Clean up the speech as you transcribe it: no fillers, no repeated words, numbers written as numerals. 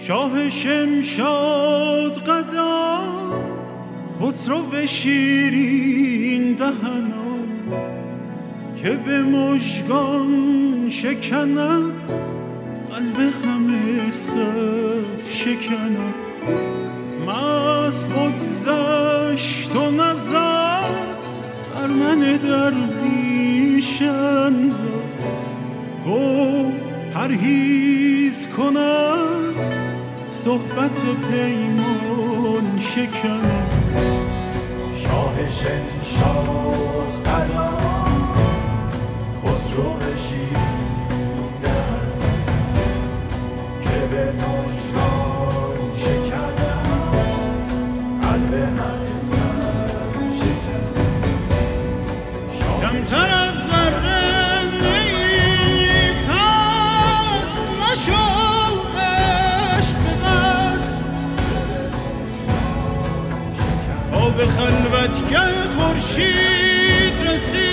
شاه شمشاد قدم، خسرو شیرین دهنا، که به مژگان شکند قلب همه صف شکند. مست بگذشت و نظر بر من درویشند، گفت پرهیز کن از صحبت پیمان شکن. شاه شمشاد قلم، خسرو شیرین که به مژگان شکند قلب همه صف شکند. کمتر از ذره نیی پس نشو عشق بس، تا به خلوتگه خورشید رسید